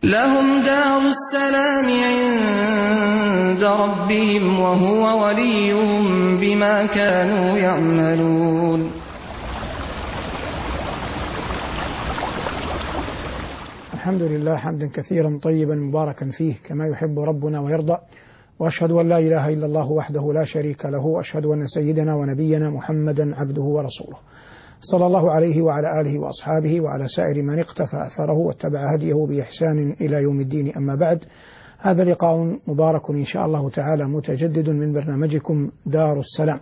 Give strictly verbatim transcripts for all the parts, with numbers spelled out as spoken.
لهم دار السلام عند ربهم وهو وليهم بما كانوا يعملون. الحمد لله حمدا كثيرا طيبا مباركا فيه كما يحب ربنا ويرضى، وأشهد أن لا إله إلا الله وحده لا شريك له، وأشهد أن سيدنا ونبينا محمدا عبده ورسوله، صلى الله عليه وعلى آله وأصحابه وعلى سائر من اقتفى أثره واتبع هديه بإحسان إلى يوم الدين. أما بعد، هذا لقاء مبارك إن شاء الله تعالى متجدد من برنامجكم دار السلام،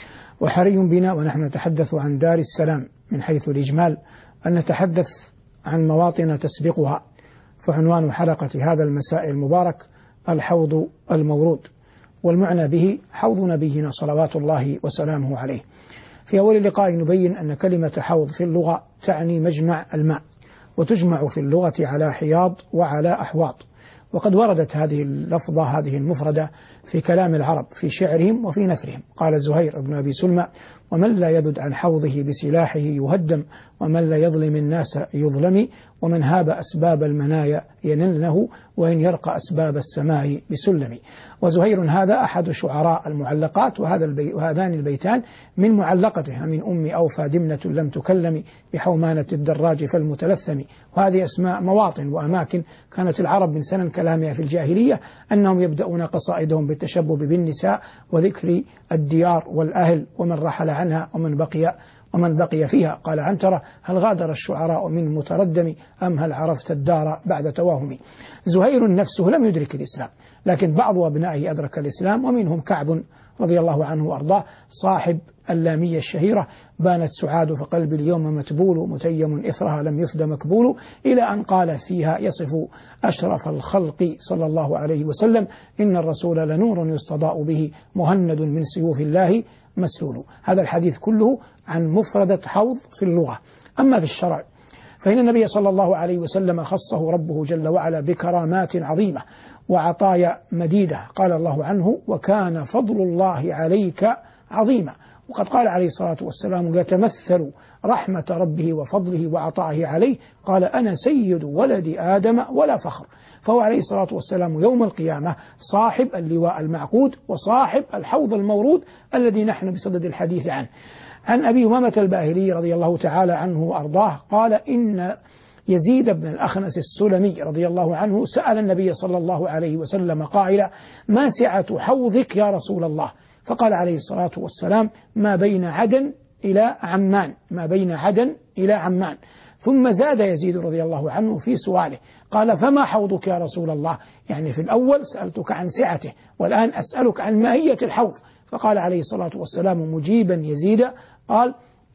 وحري بنا ونحن نتحدث عن دار السلام من حيث الإجمال أن نتحدث عن مواطن تسبقها. فعنوان حلقة هذا المساء المبارك الحوض المورود، والمعنى به حوض نبينا صلوات الله وسلامه عليه. في أول اللقاء نبين أن كلمة حوض في اللغة تعني مجمع الماء، وتجمع في اللغة على حياض وعلى أحواض، وقد وردت هذه اللفظة هذه المفردة في كلام العرب في شعرهم وفي نثرهم. قال زهير بن أبي سلمى: ومن لا يذد عن حوضه بسلاحه يهدم، ومن لا يظلم الناس يظلم، ومن هاب أسباب المنايا ينله، وإن يرقى أسباب السماء بسلم. وزهير هذا أحد شعراء المعلقات، وهذا البي وهذان البيتان من معلقته: من أم أوفى دمنة لم تكلم، بحومانة الدراج فالمتلثم. وهذه أسماء مواطن وأماكن كانت العرب من سنن كلامها في الجاهلية أنهم يبدأون قصائدهم بالتشبب بالنساء وذكر الديار والأهل ومن رحل عنها ومن بقي ومن بقي فيها. قال عنترة: هل غادر الشعراء من متردم، أم هل عرفت الدار بعد توهم. زهير نفسه لم يدرك الإسلام، لكن بعض أبنائه أدرك الإسلام، ومنهم كعب رضي الله عنه وأرضاه صاحب اللامية الشهيرة: بانت سعاد فقلبي اليوم متبول، متيم إثرها لم يفد مكبول، إلى أن قال فيها يصف أشرف الخلق صلى الله عليه وسلم: إن الرسول لنور يستضاء به، مهند من سيوف الله مسلول. هذا الحديث كله عن مفردة حوض في اللغة. أما في الشرع فإن النبي صلى الله عليه وسلم خصه ربه جل وعلا بكرامات عظيمة وعطايا مديدة. قال الله عنه: وكان فضل الله عليك عظيما. وقد قال عليه الصلاة والسلام: يتمثل رحمة ربه وفضله وعطائه عليه، قال: أنا سيد ولد آدم ولا فخر. فهو عليه الصلاة والسلام يوم القيامة صاحب اللواء المعقود وصاحب الحوض المورود الذي نحن بصدد الحديث عنه. عن أبي أمامة الباهلي رضي الله تعالى عنه وأرضاه قال: إن يزيد بن الأخنس السلمي رضي الله عنه سأل النبي صلى الله عليه وسلم قائلا: ما سعة حوضك يا رسول الله؟ فقال عليه الصلاة والسلام: ما بين عدن إلى عمان، ما بين عدن إلى عمان. ثم زاد يزيد رضي الله عنه في سؤاله، قال: فما حوضك يا رسول الله؟ يعني في الأول سألتك عن سعته، والآن أسألك عن ماهية الحوض. فقال عليه الصلاة والسلام مجيبا يزيد، قال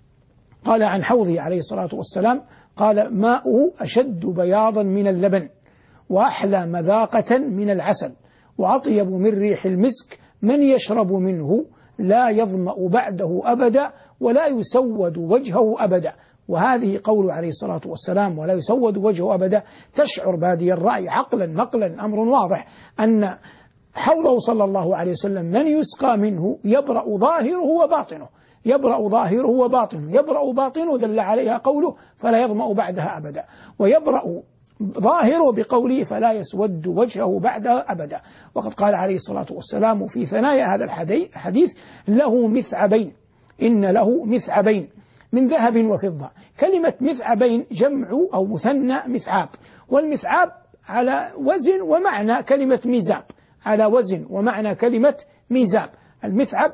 قال عن حوضه عليه الصلاة والسلام، قال: ماؤه أشد بياضا من اللبن، وأحلى مذاقة من العسل، وأطيب من ريح المسك، من يشرب منه لا يظمأ بعده أبدا، ولا يسود وجهه أبدا. وهذه قول عليه الصلاة والسلام: ولا يسود وجهه أبدا، تشعر بادي الرأي عقلا نقلا أمر واضح أن حوضه صلى الله عليه وسلم من يسقى منه يبرأ ظاهره وباطنه، يبرأ ظاهره وباطنه، يبرأ باطنه دل عليها قوله: فلا يظمأ بعدها أبدا، ويبرأ ظاهره بقوله: فلا يسود وجهه بعدها أبدا. وقد قال عليه الصلاة والسلام في ثنايا هذا الحديث: له مثعبين، إن له مثعبين من ذهب وفضة. كلمة مثعبين جمع أو مثنى مثعاب، والمثعاب على وزن ومعنى كلمة ميزاب، على وزن ومعنى كلمة ميزاب. المثعب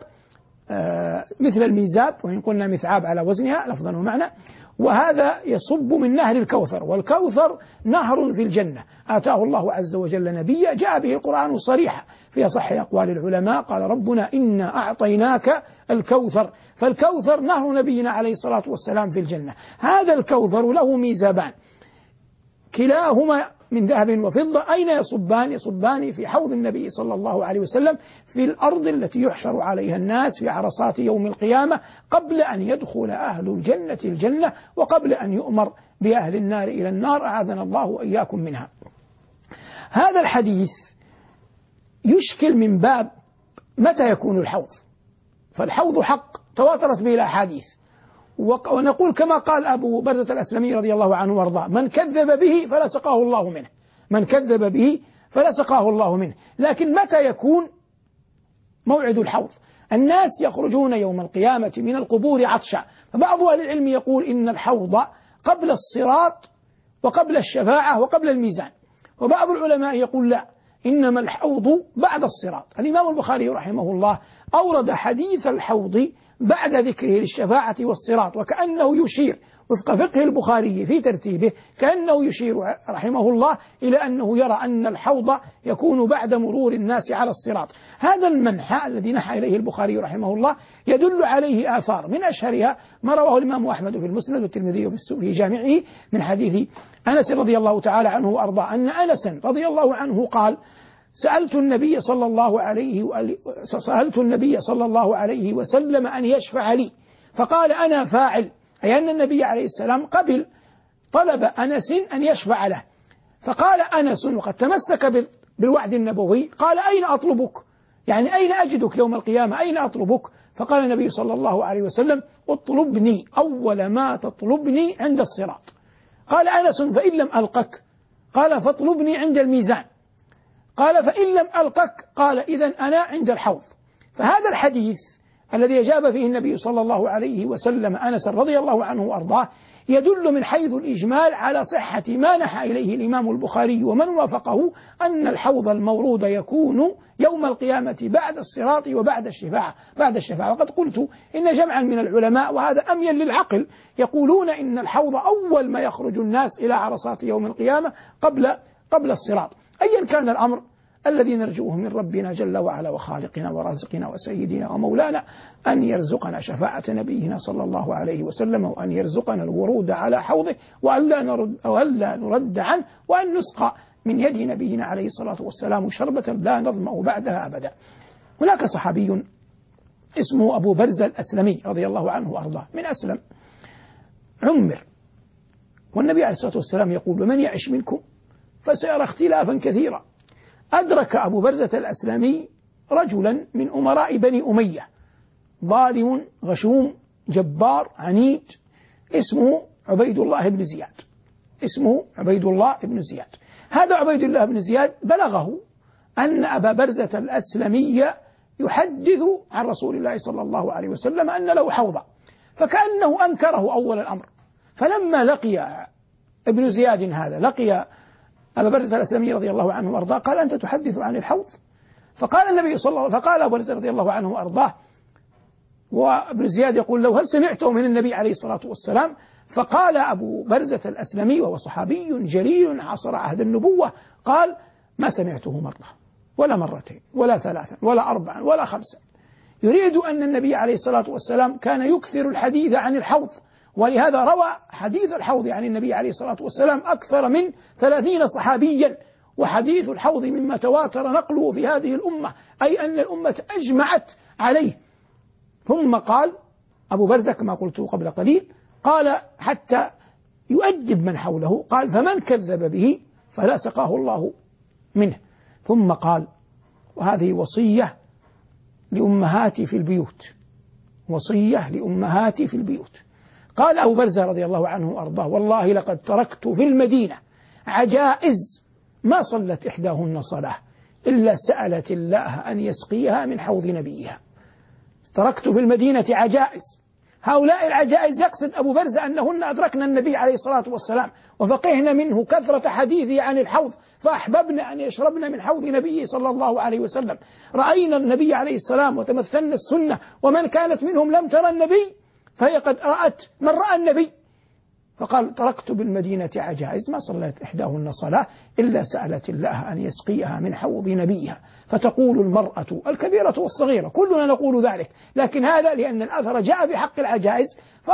آه مثل الميزاب، وإن قلنا مثعاب على وزنها لفظا ومعنى. وهذا يصب من نهر الكوثر، والكوثر نهر في الجنة آتاه الله عز وجل نبيا جاء به القرآن صريحا في أصح أقوال العلماء. قال: ربنا إنا أعطيناك الكوثر. فالكوثر نهر نبينا عليه الصلاة والسلام في الجنة. هذا الكوثر له ميزابان كلاهما من ذهب وفضة. أين يصبان؟ يصبان في حوض النبي صلى الله عليه وسلم في الأرض التي يحشر عليها الناس في عرصات يوم القيامة، قبل أن يدخل أهل الجنة الجنة، وقبل أن يؤمر بأهل النار إلى النار، أعاذنا الله وإياكم منها. هذا الحديث يشكل من باب متى يكون الحوض؟ فالحوض حق تواترت به الأحاديث، ونقول كما قال أبو بردة الأسلمي رضي الله عنه وارضاه: من كذب به فلا سقاه الله منه. من كذب به فلسقاه الله منه. لكن متى يكون موعد الحوض؟ الناس يخرجون يوم القيامة من القبور عطشا، فبعض أهل العلم يقول إن الحوض قبل الصراط وقبل الشفاعة وقبل الميزان، وبعض العلماء يقول لا، إنما الحوض بعد الصراط. الإمام البخاري رحمه الله أورد حديث الحوض بعد ذكره للشفاعة والصراط، وكأنه يشير وفق فقه البخاري في ترتيبه كأنه يشير رحمه الله إلى أنه يرى أن الحوض يكون بعد مرور الناس على الصراط. هذا المنحى الذي نحى إليه البخاري رحمه الله يدل عليه آثار، من أشهرها ما رواه الإمام أحمد في المسند والترمذي في جامعه من حديث أنس رضي الله تعالى عنه وأرضاه أن أنس رضي الله عنه قال: سألت النبي صلى الله عليه سألت النبي صلى الله عليه وسلم أن يشفع لي، فقال: أنا فاعل، أي أن النبي عليه السلام قبل طلب أنس أن يشفع له. فقال أنس وقد تمسك بالوعد النبوي، قال: أين أطلبك؟ يعني أين أجدك يوم القيامة؟ أين أطلبك؟ فقال النبي صلى الله عليه وسلم: اطلبني أول ما تطلبني عند الصراط. قال أنس: فإن لم ألقك؟ قال: فاطلبني عند الميزان. قال: فإن لم ألقك؟ قال: إذن أنا عند الحوض. فهذا الحديث الذي أجاب فيه النبي صلى الله عليه وسلم أنس رضي الله عنه وأرضاه يدل من حيث الإجمال على صحة ما نحى إليه الإمام البخاري ومن وافقه، أن الحوض المورود يكون يوم القيامة بعد الصراط وبعد الشفاعة بعد الشفاعة وقد قلت إن جمعا من العلماء، وهذا أميل للعقل، يقولون إن الحوض أول ما يخرج الناس إلى عرصات يوم القيامة قبل قبل الصراط. أيا كان الأمر، الذي نرجوه من ربنا جل وعلا وخالقنا ورازقنا وسيدنا ومولانا أن يرزقنا شفاعة نبينا صلى الله عليه وسلم، وأن يرزقنا الورود على حوضه، وأن لا نرد, وأن لا نرد عنه، وأن نسقى من يد نبينا عليه الصلاة والسلام شربة لا نظمأ بعدها أبدا. هناك صحابي اسمه أبو برزة الأسلمي رضي الله عنه وأرضاه، من أسلم، عمر، والنبي عليه الصلاة والسلام يقول: ومن يعش منكم فسيرى اختلافا كثيرا. أدرك أبو برزة الأسلمي رجلا من أمراء بني أمية، ظالم غشوم جبار عنيد، اسمه عبيد الله بن زياد اسمه عبيد الله بن زياد هذا عبيد الله بن زياد بلغه أن أبا برزة الأسلمي يحدث عن رسول الله صلى الله عليه وسلم أن له حوضا، فكأنه أنكره أول الأمر. فلما لقي ابن زياد هذا لقي أبا برزة الأسلمي رضي الله عنه وأرضاه قال: أنت تحدث عن الحوض؟ فقال النبي صلى الله عليه وسلم فقال أبو برزة رضي الله عنه وأرضاه، وابن زياد يقول له: هل سمعته من النبي عليه الصلاة والسلام؟ فقال أبو برزة الأسلمي وهو صحابي جليل عصر عهد النبوة، قال: ما سمعته مرة ولا مرتين ولا ثلاثا ولا أربعا ولا خمسا. يريد أن النبي عليه الصلاة والسلام كان يكثر الحديث عن الحوض، ولهذا روى حديث الحوض عن النبي عليه الصلاة والسلام أكثر من ثلاثين صحابيا. وحديث الحوض مما تواتر نقله في هذه الأمة، أي أن الأمة أجمعت عليه. ثم قال أبو برزة كما قلت قبل قليل، قال حتى يؤدب من حوله، قال: فمن كذب به فلا سقاه الله منه. ثم قال، وهذه وصية لأمهاتي في البيوت، وصية لأمهاتي في البيوت، قال أبو برزة رضي الله عنه وأرضاه: والله لقد تركت في المدينة عجائز ما صلت إحداهن صلاة إلا سألت الله أن يسقيها من حوض نبيها. تركت في المدينة عجائز، هؤلاء العجائز يقصد أبو برزة أنهن أدركنا النبي عليه الصلاة والسلام وفقهن منه كثرة حديثه عن الحوض، فأحببن أن يشربن من حوض نبيه صلى الله عليه وسلم. رأينا النبي عليه السلام وتمثلنا السنة، ومن كانت منهم لم ترى النبي فهي قد رأت من رأى النبي. فقال: تركت بالمدينة عجائز ما صلت إحداهن صلاة إلا سألت الله أن يسقيها من حوض نبيها. فتقول المرأة الكبيرة والصغيرة، كلنا نقول ذلك، لكن هذا لأن الأثر جاء بحق العجائز،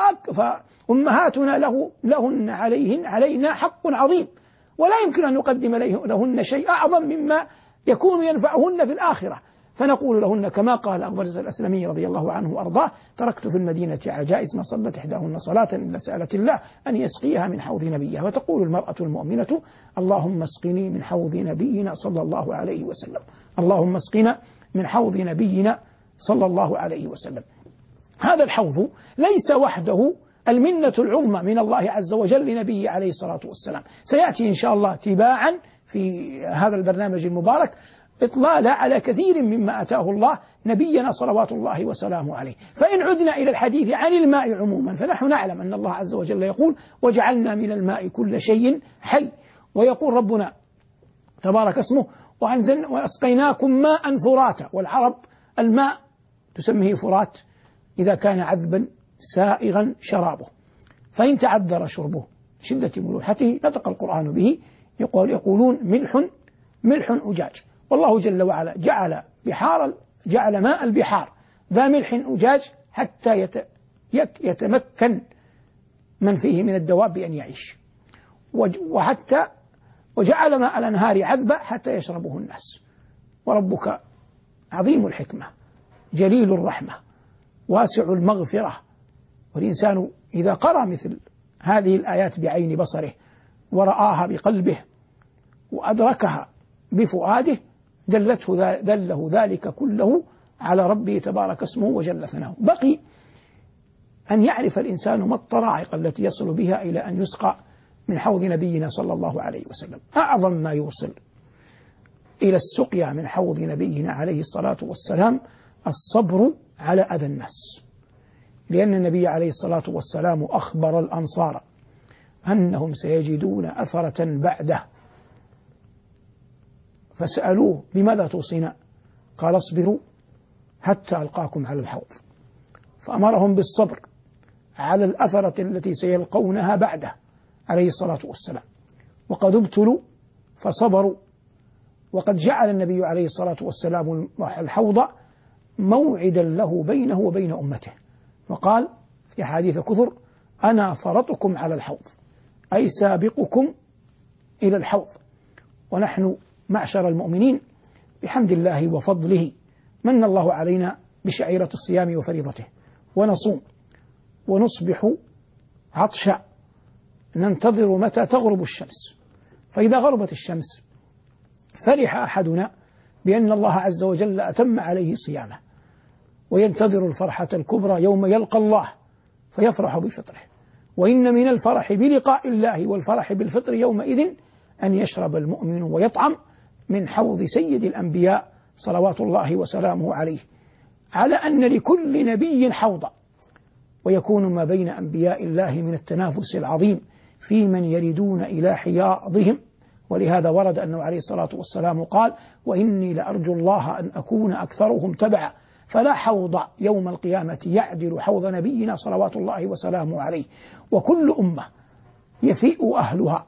فأمهاتنا له لهن عليهن علينا حق عظيم، ولا يمكن أن نقدم لهن شيء أعظم مما يكون ينفعهن في الآخرة. فنقول لهن كما قال أبو برزة الأسلمي رضي الله عنه وأرضاه: تركت في المدينة عجائز ما صلت إحداهن صلاة إلا سألت الله أن يسقيها من حوض نبيها. وتقول المرأة المؤمنة: اللهم اسقني من حوض نبينا صلى الله عليه وسلم، اللهم اسقنا من حوض نبينا صلى الله عليه وسلم. هذا الحوض ليس وحده المنة العظمى من الله عز وجل لنبيه عليه الصلاة والسلام، سيأتي إن شاء الله تباعا في هذا البرنامج المبارك إطلالة على كثير مما أتاه الله نبينا صلوات الله وسلامه عليه. فإن عدنا إلى الحديث عن الماء عموما، فنحن نعلم أن الله عز وجل يقول: وجعلنا من الماء كل شيء حي. ويقول ربنا تبارك اسمه: وأنزلنا وأسقيناكم ماء فراتا. والعرب الماء تسميه فرات إذا كان عذبا سائغا شرابه، فإن تعذر شربه شدة ملوحته نطق القرآن به يقول يقولون ملح ملح أجاج. والله جل وعلا جعل بحار جعل ماء البحار ذا ملح أجاج حتى يتمكن من فيه من الدواب أن يعيش، وحتى وجعل ماء الأنهار عذبا حتى يشربه الناس. وربك عظيم الحكمة جليل الرحمة واسع المغفرة. والإنسان إذا قرأ مثل هذه الآيات بعين بصره ورآها بقلبه وأدركها بفؤاده دلته دله ذلك كله على ربه تبارك اسمه وجل ثناؤه. بقي أن يعرف الإنسان ما الطرائق التي يصل بها إلى أن يسقى من حوض نبينا صلى الله عليه وسلم. أعظم ما يوصل إلى السقيا من حوض نبينا عليه الصلاة والسلام الصبر على أذى الناس، لأن النبي عليه الصلاة والسلام أخبر الأنصار أنهم سيجدون أثرة بعده، فسألوه: بماذا توصينا؟ قال: اصبروا حتى ألقاكم على الحوض. فأمرهم بالصبر على الأثرة التي سيلقونها بعده عليه الصلاة والسلام. وقد ابتلوا فصبروا، وقد جعل النبي عليه الصلاة والسلام الحوض موعدا له بينه وبين أمته، وقال في حديث كثر: أنا فرطكم على الحوض، أي سابقكم إلى الحوض. ونحن معشر المؤمنين بحمد الله وفضله من الله علينا بشعيرة الصيام وفريضته، ونصوم ونصبح عطشا ننتظر متى تغرب الشمس، فإذا غربت الشمس فرح أحدنا بأن الله عز وجل أتم عليه صيامه، وينتظر الفرحة الكبرى يوم يلقى الله فيفرح بفطره. وإن من الفرح بلقاء الله والفرح بالفطر يومئذ أن يشرب المؤمن ويطعم من حوض سيد الأنبياء صلوات الله وسلامه عليه، على أن لكل نبي حوضا، ويكون ما بين أنبياء الله من التنافس العظيم في من يردون إلى حياضهم. ولهذا ورد أنه عليه الصلاة والسلام قال: وإني لأرجو الله أن أكون أكثرهم تبعا، فلا حوض يوم القيامة يعدل حوض نبينا صلوات الله وسلامه عليه. وكل أمة يفيء أهلها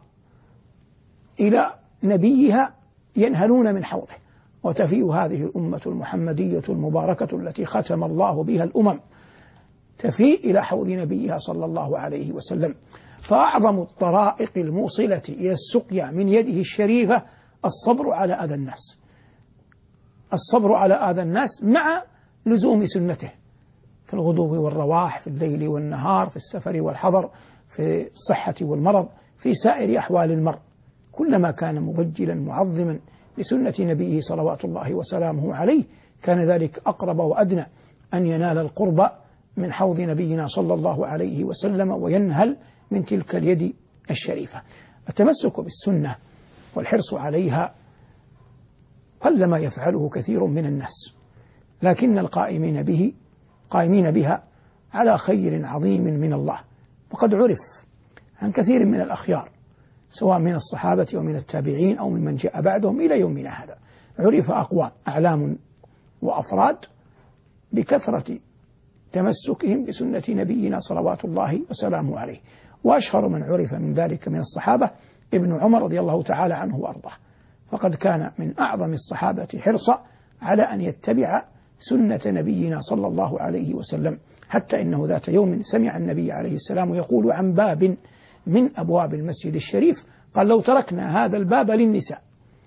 إلى نبيها ينهلون من حوضه، وتفيء هذه الأمة المحمدية المباركة التي ختم الله بها الأمم تفيء إلى حوض نبيها صلى الله عليه وسلم. فأعظم الطرائق الموصلة إلى السقيا من يده الشريفة الصبر على أذى الناس، الصبر على أذى الناس مع لزوم سنته في الغدو والرواح، في الليل والنهار، في السفر والحضر، في الصحة والمرض، في سائر أحوال المرء. كلما كان مبجلا معظما لسنة نبيه صلوات الله وسلامه عليه كان ذلك أقرب وأدنى أن ينال القرب من حوض نبينا صلى الله عليه وسلم وينهل من تلك اليد الشريفة. التمسك بالسنة والحرص عليها قلما يفعله كثير من الناس، لكن القائمين به قائمين بها على خير عظيم من الله. وقد عرف عن كثير من الأخيار سواء من الصحابة ومن التابعين أو ممن جاء بعدهم إلى يومنا هذا، عرف أقوام أعلام وأفراد بكثرة تمسكهم بسنة نبينا صلوات الله وسلامه عليه. وأشهر من عرف من ذلك من الصحابة ابن عمر رضي الله تعالى عنه وأرضاه، فقد كان من أعظم الصحابة حرصا على أن يتبع سنة نبينا صلى الله عليه وسلم، حتى إنه ذات يوم سمع النبي عليه السلام يقول عن باب من أبواب المسجد الشريف، قال: لو تركنا هذا الباب للنساء،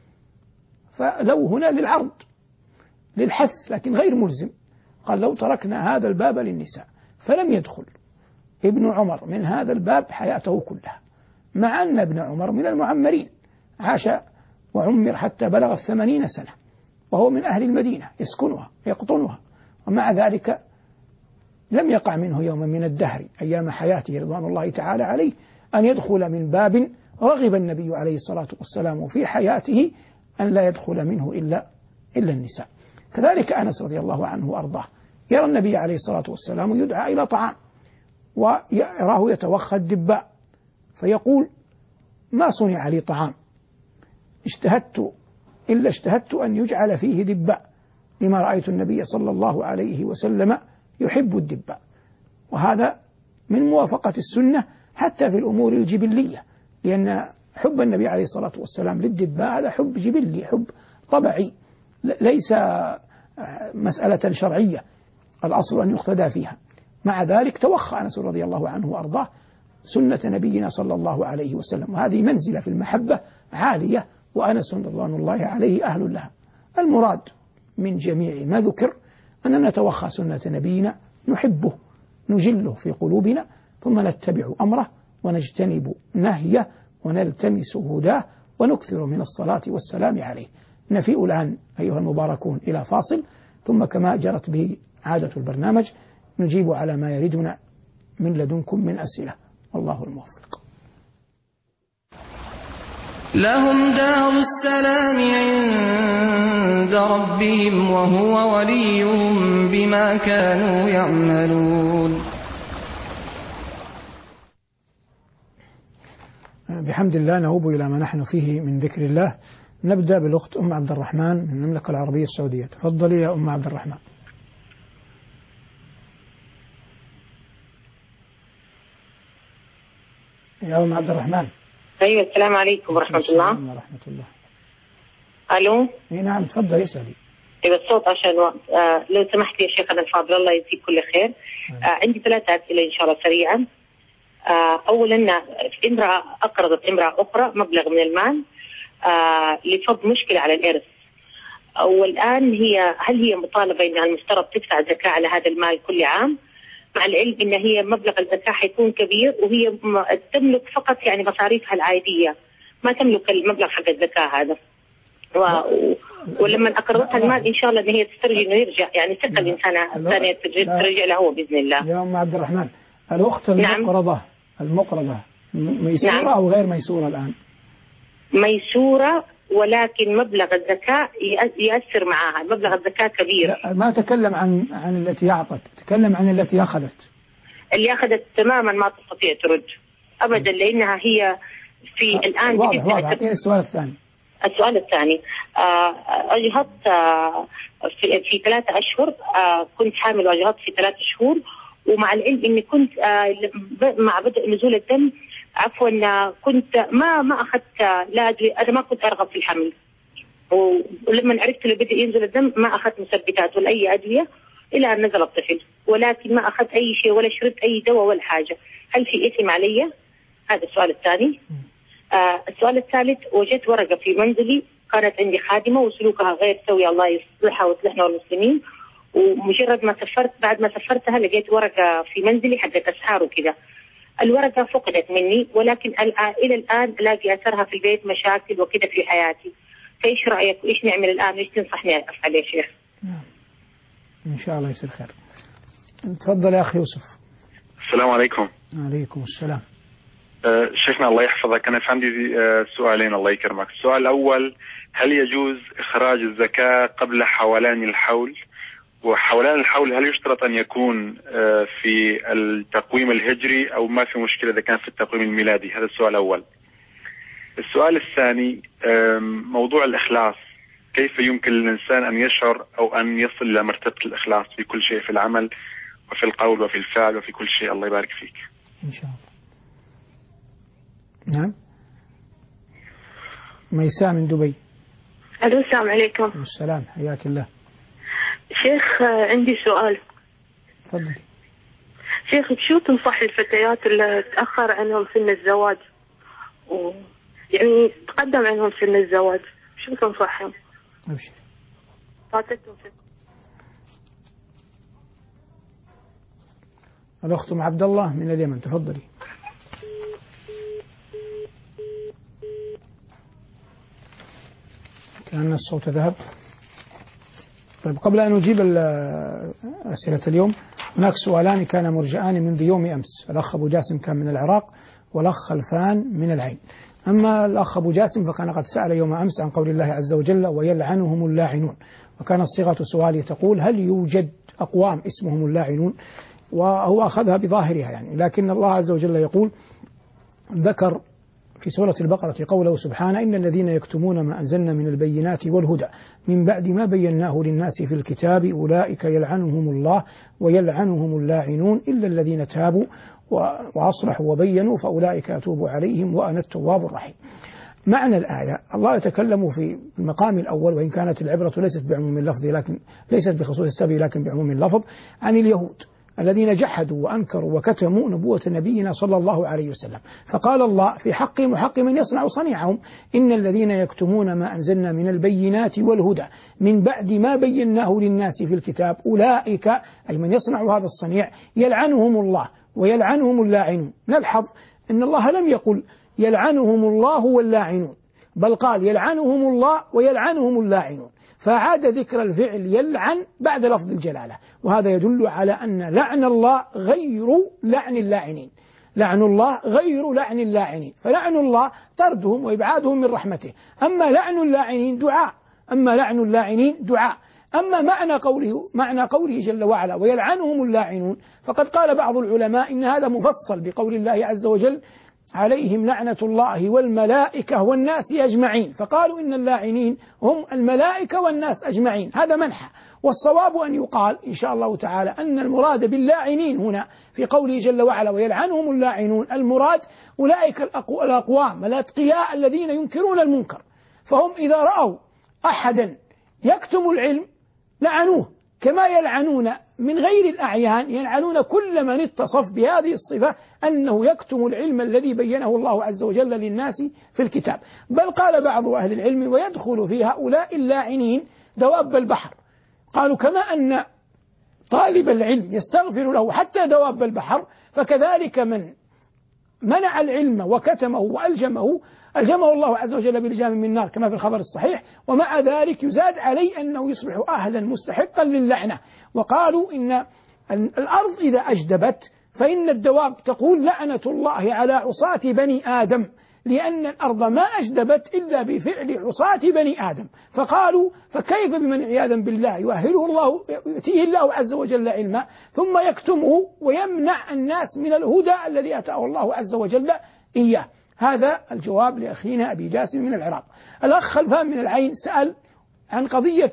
فلو هنا للعرض للحث لكن غير ملزم، قال: لو تركنا هذا الباب للنساء، فلم يدخل ابن عمر من هذا الباب حياته كلها، مع أن ابن عمر من المعمرين، عاش وعمر حتى بلغ الثمانين سنة، وهو من أهل المدينة يسكنها يقطنها، ومع ذلك لم يقع منه يوما من الدهر أيام حياته رضوان الله تعالى عليه أن يدخل من باب رغب النبي عليه الصلاة والسلام في حياته أن لا يدخل منه إلا إلا النساء. كذلك أنس رضي الله عنه وأرضاه يرى النبي عليه الصلاة والسلام يدعى إلى طعام ويراه يتوخى الدباء فيقول ما صنع لي طعام اجتهدت إلا اجتهدت أن يجعل فيه دباء لما رأيت النبي صلى الله عليه وسلم يحب الدباء. وهذا من موافقة السنة حتى في الأمور الجبلية، لأن حب النبي عليه الصلاة والسلام للدباء هذا حب جبلي، حب طبعي، ليس مسألة شرعية الأصل أن يقتدى فيها. مع ذلك توخى أنس رضي الله عنه وأرضاه سنة نبينا صلى الله عليه وسلم، وهذه منزلة في المحبة عالية، وأنس رضوان الله عليه أهل لها. المراد من جميع ما ذكر أننا نتوخى سنة نبينا، نحبه نجله في قلوبنا، ثم نتبع أمره ونجتنب نهيه ونلتمس هداه ونكثر من الصلاة والسلام عليه. نفيء الآن أيها المباركون إلى فاصل، ثم كما جرت به عادة البرنامج نجيب على ما يردنا من لدنكم من أسئلة، والله الموفق. لهم دار السلام عند ربهم وهو وليهم بما كانوا يعملون. بحمد الله نعود إلى ما نحن فيه من ذكر الله. نبدأ بالأخت أم عبد الرحمن من المملكة العربية السعودية. تفضلي يا أم عبد الرحمن. يا أم عبد الرحمن. أيوة السلام عليكم ورحمة الله. السلام ورحمة الله. ألو. إيه نعم تفضلي اسألي. أيوة الصوت عشان الوقت. آه لو سمحت يا شيخنا الفاضل الله يجزيك كل خير. آه عندي ثلاثة أسئلة إن شاء الله سريعا. آه أولا امرأة أقرضت امرأة أخرى مبلغ من المال آه لفض مشكلة على الإرث، والآن هي هل هي مطالبة أنها المفترض تدفع زكاة على هذا المال كل عام، مع العلم أن هي مبلغ الزكاة حيكون كبير وهي تملك فقط يعني مصاريفها العادية، ما تملك المبلغ حق الزكاة هذا. و... ولما أقرضتها المال إن شاء الله أن هي تسترجي إنه يرجع، يعني ثقة الإنسانة الثانية ترجع له هو بإذن الله. يا أم عبد الرحمن، الأخت المقرضة نعم. المقرضة ميسورة نعم. أو غير ميسورة الآن؟ ميسورة، ولكن مبلغ الزكاة يأثر معها، مبلغ الزكاة كبير. لا ما تكلم عن عن التي أعطت، تكلم عن التي أخذت. اللي أخذت تماما ما تستطيع ترد أبدا، لأنها هي في أه الآن واضح واضح. أعطيني السؤال الثاني. السؤال الثاني أجهضت آه في, في ثلاثة أشهر، آه كنت حامل وأجهضت في ثلاثة شهور، ومع العلم إني كنت آه مع بدء نزول الدم عفوا كنت ما ما أخذت، لا أدري أنا ما كنت أرغب في الحمل، ولما عرفت اللي بدأ ينزل الدم ما أخذت مثبتات ولا أي أدوية إلى أن نزل الطفل، ولكن ما أخذت أي شيء ولا شربت أي دواء ولا حاجة. هل في إثم علي؟ هذا السؤال الثاني. آه السؤال الثالث، وجدت ورقة في منزلي كانت عندي خادمة وسلوكها غير سوي، الله يصلحها ويصلحنا والمسلمين، ومجرد ما سفرت بعد ما سفرتها لقيت ورقة في منزلي حقت أسحار وكذا. الورقة فقدت مني، ولكن إلى الآن ألاقي أثرها في البيت، مشاكل وكذا في حياتي. فإيش رأيك وإيش نعمل الآن؟ إيش تنصحني أفعل يا شيخ؟ إن شاء الله يصير خير. تفضل يا أخي يوسف. السلام عليكم. عليكم السلام. أه شيخنا الله يحفظك، أنا في عندي أه سؤالين الله يكرمك. السؤال الأول، هل يجوز إخراج الزكاة قبل حولان الحول؟ وحولان الحول هل يشترط أن يكون في التقويم الهجري أو ما في مشكلة إذا كان في التقويم الميلادي؟ هذا السؤال الأول. السؤال الثاني، موضوع الإخلاص، كيف يمكن للإنسان أن يشعر أو أن يصل إلى مرتبة الإخلاص في كل شيء، في العمل وفي القول وفي الفعل وفي كل شيء؟ الله يبارك فيك. إن شاء الله. نعم. ميساء من دبي. ألو السلام عليكم. السلام، حياك الله. شيخ عندي سؤال. تفضل. شيخ شو تنصح الفتيات اللي تأخر عنهم سن الزواج و يعني تقدم عنهم سن الزواج، شو تنصحهم؟ أبشر. فاتتهم سن. الأخت أم عبد الله من اليمن، تفضلي. كأن الصوت ذهب. طيب قبل أن نجيب أسئلة اليوم، هناك سؤالان كان مرجعان منذ يوم أمس. الأخ أبو جاسم كان من العراق، والأخ خلفان من العين. أما الأخ أبو جاسم فكان قد سأل يوم أمس عن قول الله عز وجل ويلعنهم اللاعنون، وكانت صيغة سؤاله تقول هل يوجد أقوام اسمهم اللاعنون، وهو أخذها بظاهرها يعني، لكن الله عز وجل يقول ذكر في سورة البقرة قوله سبحانه إن الذين يكتمون ما أنزلنا من البينات والهدى من بعد ما بيناه للناس في الكتاب أولئك يلعنهم الله ويلعنهم اللاعنون إلا الذين تابوا وأصلحوا وبينوا فأولئك أتوب عليهم وأنا التواب الرحيم. معنى الآية الله يتكلم في المقام الأول، وإن كانت العبرة ليست بعموم اللفظ لكن ليست بخصوص السبب لكن بعموم اللفظ، عن اليهود الذين جحدوا وأنكروا وكتموا نبوة نبينا صلى الله عليه وسلم، فقال الله في حقهم وحق من يصنع صنيعهم إن الذين يكتمون ما أنزلنا من البينات والهدى من بعد ما بيناه للناس في الكتاب أولئك أي من يصنع هذا الصنيع يلعنهم الله ويلعنهم اللاعنون. نلحظ أن الله لم يقل يلعنهم الله واللاعنون، بل قال يلعنهم الله ويلعنهم اللاعنون، فعاد ذكر الفعل يلعن بعد لفظ الجلالة، وهذا يدل على أن لعن الله غير لعن اللاعنين، لعن الله غير لعن اللاعنين، فلعن الله طردهم وإبعادهم من رحمته، أما لعن اللاعنين دعاء، أما لعن اللاعنين دعاء. أما معنى قوله معنى قوله جل وعلا ويلعنهم اللاعنون، فقد قال بعض العلماء إن هذا مفصل بقول الله عز وجل عليهم لعنة الله والملائكة والناس أجمعين، فقالوا إن اللاعنين هم الملائكة والناس أجمعين، هذا منحى. والصواب أن يقال إن شاء الله تعالى أن المراد باللاعنين هنا في قوله جل وعلا ويلعنهم اللاعنون المراد أولئك الأقوام الأتقياء الذين ينكرون المنكر، فهم إذا رأوا أحدا يكتم العلم لعنوه، كما يلعنون من غير الأعيان يلعنون كل من اتصف بهذه الصفة أنه يكتم العلم الذي بينه الله عز وجل للناس في الكتاب. بل قال بعض أهل العلم ويدخل في هؤلاء اللاعنين دواب البحر، قالوا كما أن طالب العلم يستغفر له حتى دواب البحر، فكذلك من منع العلم وكتمه وألجمه ألجمه الله عز وجل بلجام من نار كما في الخبر الصحيح، ومع ذلك يزاد عليه أنه يصبح أهلا مستحقا للعنة. وقالوا إن الأرض إذا أجدبت فإن الدواب تقول لعنة الله على عصاة بني آدم، لأن الأرض ما أجدبت إلا بفعل عصاة بني آدم، فقالوا فكيف بمن عياذا بالله يؤهله الله يؤتيه الله عز وجل علما ثم يكتمه ويمنع الناس من الهدى الذي أتاه الله عز وجل إياه. هذا الجواب لأخينا أبي جاسم من العراق. الأخ خلفان من العين سأل عن قضية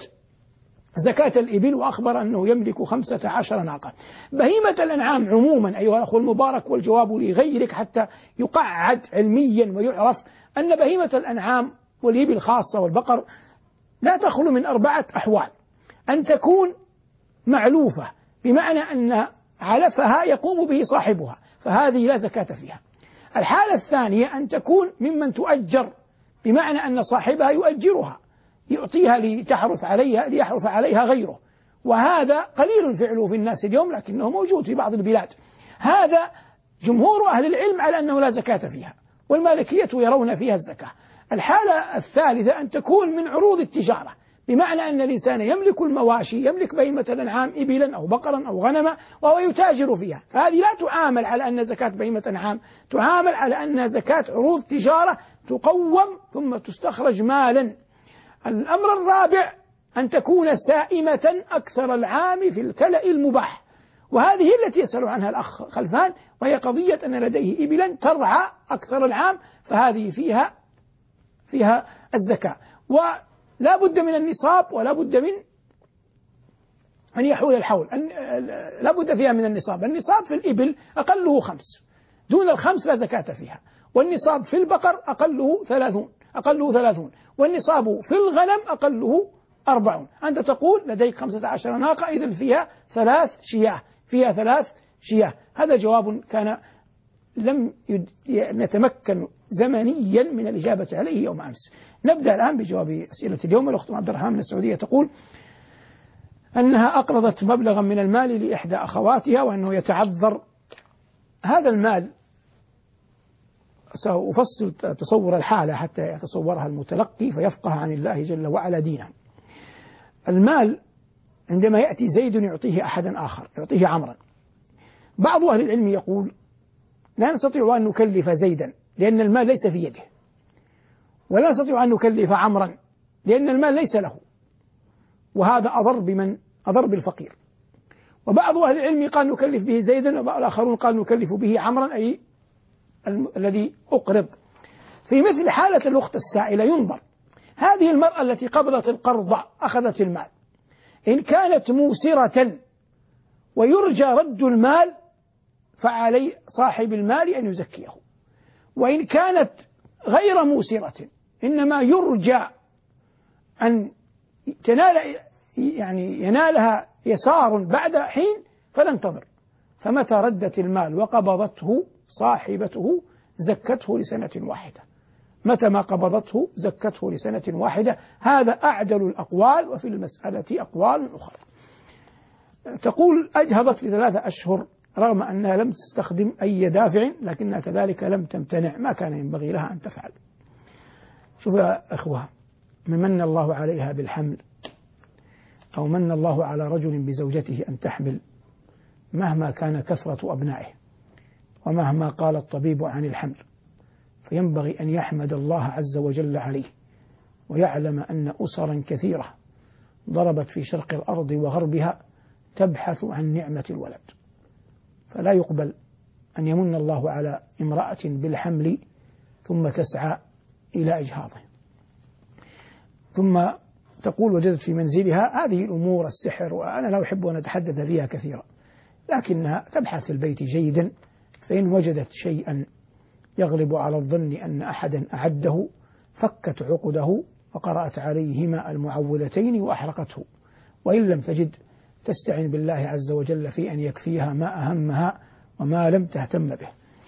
زكاة الإبل وأخبر أنه يملك خمسة عشر ناقة. بهيمة الأنعام عموما أيها الأخ المبارك، والجواب لغيرك حتى يقعد علميا ويعرف أن بهيمة الأنعام والإبل خاصة والبقر لا تخلو من أربعة أحوال: أن تكون معلوفة بمعنى أن علفها يقوم به صاحبها فهذه لا زكاة فيها. الحالة الثانية أن تكون ممن تؤجر بمعنى أن صاحبها يؤجرها يعطيها لتحرث عليها ليحرث عليها غيره، وهذا قليل فعله في الناس اليوم لكنه موجود في بعض البلاد. هذا جمهور أهل العلم على أنه لا زكاة فيها، والمالكية يرون فيها الزكاة. الحالة الثالثة أن تكون من عروض التجارة بمعنى أن الإنسان يملك المواشي، يملك بهيمة الأنعام إبلا أو بقرا أو غنما وهو يتاجر فيها، فهذه لا تعامل على أن زكاة بهيمة الأنعام، تعامل على أن زكاة عروض تجارة تقوم ثم تستخرج مالا. الأمر الرابع أن تكون سائمة أكثر العام في الكلأ المباح، وهذه التي يسأل عنها الأخ خلفان، وهي قضية أن لديه إبلا ترعى أكثر العام، فهذه فيها فيها الزكاة. ولا بد من النصاب ولا بد من أن يحول الحول، لا بد فيها من النصاب. النصاب في الإبل أقله خمس، دون الخمس لا زكاة فيها، والنصاب في البقر أقله ثلاثون أقله ثلاثون والنصاب في الغنم أقله أربعون. أنت تقول لديك خمسة عشر ناقة، إذن فيها ثلاث شياه فيها ثلاث شياه. هذا جواب كان لم نتمكن زمنيا من الإجابة عليه يوم أمس. نبدأ الآن بجواب أسئلة اليوم. الأخت عبد الرحمن من السعودية تقول أنها أقرضت مبلغا من المال لإحدى أخواتها وأنه يتعذر هذا المال. سأفصل تصور الحالة حتى يتصورها المتلقي فيفقه عن الله جل وعلا دينه. المال عندما يأتي زيد يعطيه أحدا آخر، يعطيه عمرا، بعض أهل العلم يقول لا نستطيع أن نكلف زيدا لأن المال ليس في يده، ولا نستطيع أن نكلف عمرا لأن المال ليس له، وهذا أضر بمن أضر بالفقير. وبعض أهل العلم قال نكلف به زيدا، وبعض الآخرون قال نكلف به عمرا أي الم... الذي أقرض. في مثل حالة الأخت السائلة ينظر، هذه المرأة التي قبضت القرض أخذت المال، إن كانت موسرة ويرجى رد المال فعلي صاحب المال أن يزكيه، وإن كانت غير موسرة إنما يرجى أن تنال يعني ينالها يسار بعد حين فلننتظر، فمتى ردت المال وقبضته صاحبته زكته لسنة واحدة، متى ما قبضته زكته لسنة واحدة. هذا أعدل الأقوال، وفي المسألة أقوال أخرى. تقول أجهضت لثلاثة أشهر رغم أنها لم تستخدم أي دافع، لكنها كذلك لم تمتنع، ما كان ينبغي لها أن تفعل. شوف يا أخوة، من من الله عليها بالحمل أو من الله على رجل بزوجته أن تحمل، مهما كان كثرة أبنائه ومهما قال الطبيب عن الحمل، فينبغي أن يحمد الله عز وجل عليه، ويعلم أن أسرا كثيرة ضربت في شرق الأرض وغربها تبحث عن نعمة الولد، فلا يقبل أن يمن الله على امرأة بالحمل ثم تسعى إلى إجهاضه. ثم تقول وجدت في منزلها هذه الأمور السحر، وأنا لا أحب أن أتحدث فيها كثيرا، لكنها تبحث في البيت جيدا، فإن وجدت شيئا يغلب على الظن أن أحدا أعده فكت عقده وقرأت عليهما المعوذتين وأحرقته، وإن لم تجد تستعين بالله عز وجل في أن يكفيها ما أهمها وما لم تهتم به.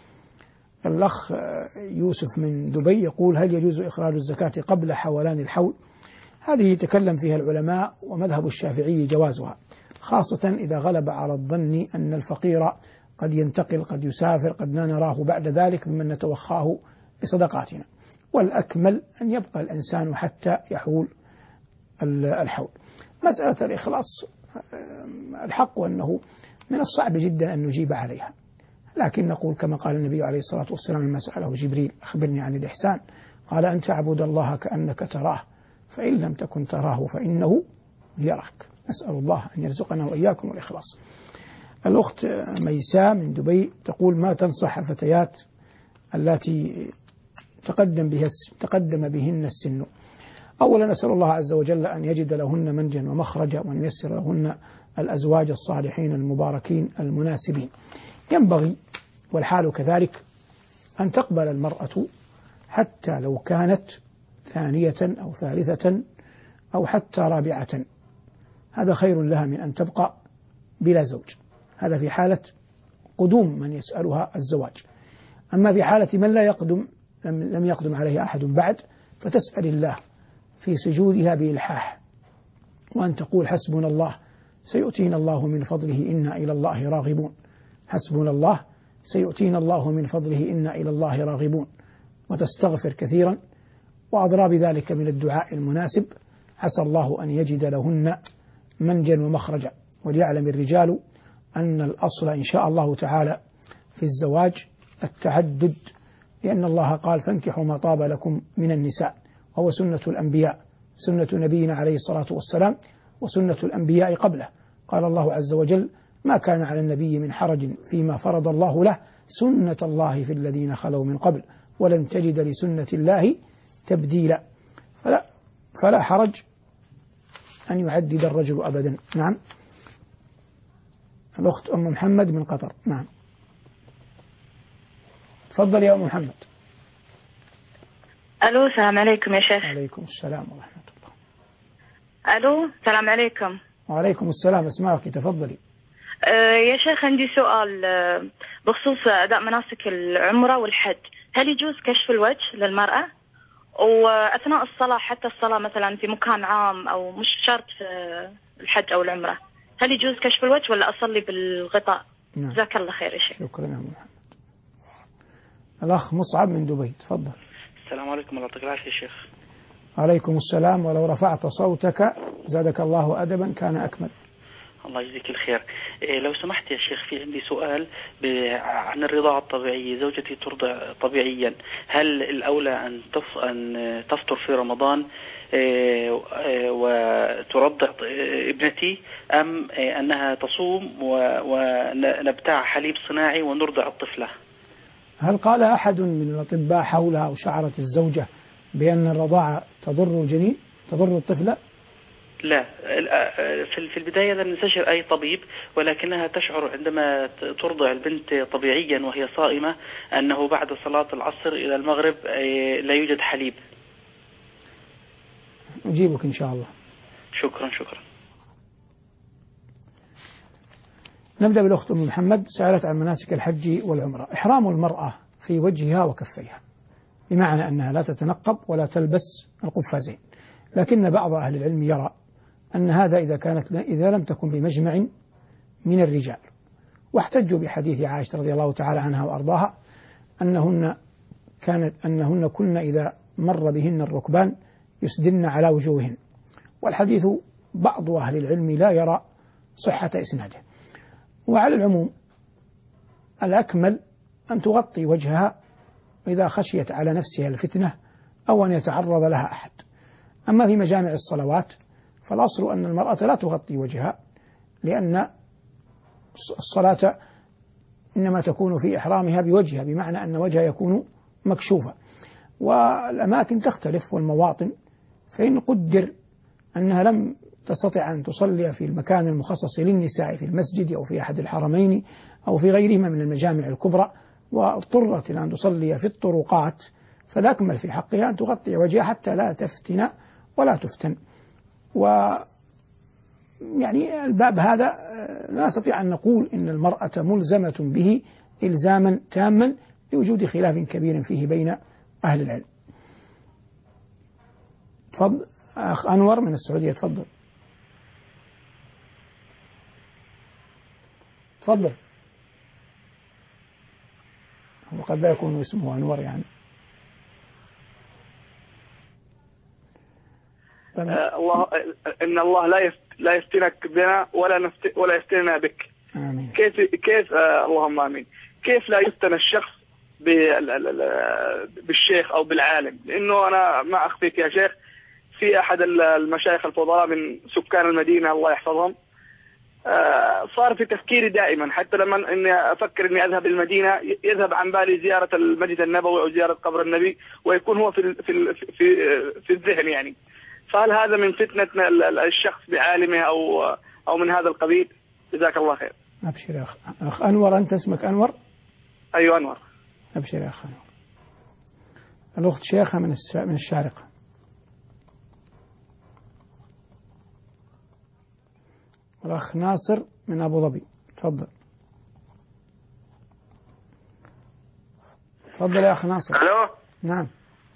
الأخ يوسف من دبي يقول هل يجوز إخراج الزكاة قبل حولان الحول؟ هذه يتكلم فيها العلماء، ومذهب الشافعي جوازها، خاصة إذا غلب على الظن أن الفقير قد ينتقل، قد يسافر، قد لا نراه بعد ذلك ممن نتوخاه بصدقاتنا، والأكمل أن يبقى الإنسان حتى يحول الحول. مسألة الإخلاص الحق أنه من الصعب جدا أن نجيب عليها، لكن نقول كما قال النبي عليه الصلاة والسلام لما سأله جبريل أخبرني عن الإحسان، قال أن تعبد الله كأنك تراه فإن لم تكن تراه فإنه يراك. نسأل الله أن يرزقنا وإياكم الإخلاص. الأخت ميساء من دبي تقول ما تنصح الفتيات التي تقدم بها تقدم بهن السن؟ أولا نسأل الله عز وجل أن يجد لهن منجا ومخرجا، وأن ييسر لهن الأزواج الصالحين المباركين المناسبين. ينبغي والحال كذلك أن تقبل المرأة حتى لو كانت ثانية أو ثالثة أو حتى رابعة، هذا خير لها من أن تبقى بلا زوج، هذا في حالة قدوم من يسألها الزواج. أما في حالة من لا يقدم لم يقدم عليه أحد بعد، فتسأل الله في سجودها بإلحاح، وأن تقول حسبنا الله سيؤتينا الله من فضله إنا إلى الله راغبون، حسبنا الله سيؤتينا الله من فضله إنا إلى الله راغبون، وتستغفر كثيرا، وأضراب ذلك من الدعاء المناسب، عسى الله أن يجد لهن منجا ومخرجا. وليعلم الرجال أن الأصل إن شاء الله تعالى في الزواج التعدد، لأن الله قال فانكحوا ما طاب لكم من النساء، وهو سنة الأنبياء، سنة نبينا عليه الصلاة والسلام وسنة الأنبياء قبله. قال الله عز وجل ما كان على النبي من حرج فيما فرض الله له، سنة الله في الذين خلوا من قبل ولن تجد لسنة الله تبديلا. فلا, فلا حرج أن يعدد الرجل أبدا. نعم. الأخت أم محمد من قطر. نعم تفضل يا أم محمد. ألو السلام عليكم يا شيخ. عليكم السلام ورحمة الله. ألو السلام عليكم. وعليكم السلام، اسمعك تفضلي. أه يا شيخ عندي سؤال أه بخصوص أداء مناسك العمرة والحج، هل يجوز كشف الوجه للمرأة؟ وأثناء الصلاة حتى الصلاة مثلا في مكان عام أو مش شرط في الحج أو العمرة، هل يجوز كشف الوجه ولا أصلي بالغطاء؟ نعم. جزاك الله خير يا شيخ. شكرا يا محمد. الأخ مصعب من دبي تفضل. السلام عليكم الله يعطيك العافية يا شيخ. عليكم السلام، ولو رفعت صوتك زادك الله أدبا كان أكمل. الله يجزيك الخير. لو سمحت يا شيخ، في عندي سؤال عن الرضاعة الطبيعية. زوجتي ترضع طبيعيا، هل الأولى أن أن تفطر في رمضان وترضع ابنتي، أم أنها تصوم ونبتاع حليب صناعي ونرضع الطفلة؟ هل قال أحد من الأطباء حولها أو شعرت الزوجة بأن الرضاعة تضر الجنين، تضر الطفلة؟ لا، في البداية لم يستشر أي طبيب، ولكنها تشعر عندما ترضع البنت طبيعيا وهي صائمة أنه بعد صلاة العصر إلى المغرب لا يوجد حليب. أجيبك إن شاء الله. شكرا شكرا. نبدأ بالأخت أم محمد، سألت عن مناسك الحج والعمرة. إحرام المرأة في وجهها وكفيها، بمعنى أنها لا تتنقب ولا تلبس القفازين، لكن بعض أهل العلم يرى أن هذا إذا كانت إذا لم تكن بمجمع من الرجال، واحتجوا بحديث عائشة رضي الله تعالى عنها وأرضاها أنهن كانت أنهن كن إذا مر بهن الركبان يسدلن على وجوههن، والحديث بعض أهل العلم لا يرى صحة إسناده. وعلى العموم الأكمل أن تغطي وجهها إذا خشيت على نفسها الفتنة أو أن يتعرض لها أحد. أما في مجامع الصلوات فالأصل أن المرأة لا تغطي وجهها، لأن الصلاة إنما تكون في إحرامها بوجهها، بمعنى أن وجهها يكون مكشوفا. والأماكن تختلف والمواطن، فإن قدر أنها لم تستطع أن تصلي في المكان المخصص للنساء في المسجد أو في أحد الحرمين أو في غيرهما من المجامع الكبرى، واضطرت إلى أن تصلي في الطرقات، فالأكمل في حقها أن تغطي وجهها حتى لا تفتن ولا تفتن. و يعني الباب هذا لا نستطيع أن نقول إن المرأة ملزمة به إلزاما تاما، لوجود خلاف كبير فيه بين أهل العلم. تفضل أخ أنور من السعودية، تفضل تفضل. وقد لا يكون اسمه أنور يعني. طيب. آه الله إن الله لا لا يفتنك بنا ولا نفت ولا يفتننا بك. آمين. كيف كيف آه اللهم آمين. كيف لا يفتن الشخص بالشيخ أو بالعالم؟ لأنه أنا ما أخفيك يا شيخ، في أحد المشايخ الفضلاء من سكان المدينة الله يحفظهم، صار في تفكيري دائما حتى لما إني أفكر إني أذهب للمدينة يذهب عن بالي زيارة المسجد النبوي أو زيارة قبر النبي، ويكون هو في في في في الذهن يعني. فهل هذا من فتنة الشخص بعالمه أو أو من هذا القبيل؟ جزاك الله خير. أبشر يا أخ. أخ أنور، أنت اسمك أنور؟ أيوة أنور. أبشر يا أخ أنور. الأخت شيخة من من الشارقة. الأخ ناصر من أبو ظبي، تفضل تفضل يا أخ ناصر. ألو. نعم.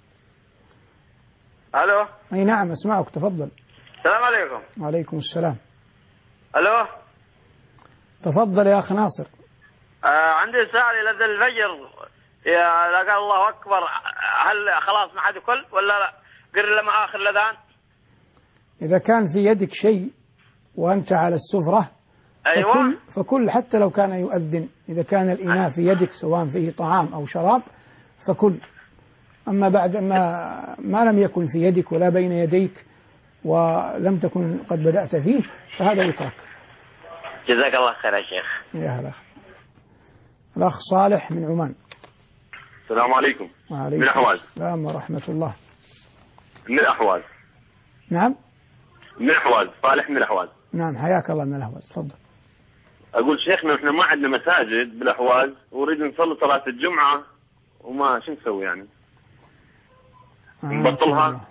ألو. أي نعم أسمعك، تفضل. السلام عليكم. وعليكم السلام. ألو. تفضل يا أخ ناصر. آه عندي سؤال إلى ذا الفجر، يا لقى الله أكبر، هل خلاص ما حد يكل ولا لا قر لما آخر الأذان؟ إذا كان في يدك شيء وأنت على السفرة أيوة. فكل, فكل حتى لو كان يؤذن، إذا كان الإناء في يدك سواء فيه طعام أو شراب فكل. أما بعد ما ما لم يكن في يدك ولا بين يديك ولم تكن قد بدأت فيه فهذا يترك. جزاك الله خير يا شيخ. يا هلا. الأخ صالح من عمان. السلام عليكم. وعليكم من الأحواز. السلام ورحمة الله. من الأحواز. نعم. من الأحواز، صالح من الأحواز. نعم حياك الله من الأحواز، تفضل. أقول شيخنا إحنا ما عندنا مساجد بالأحواز ونريد نصلي صلاة الجمعة وما شو نسوي يعني؟ نبطلها؟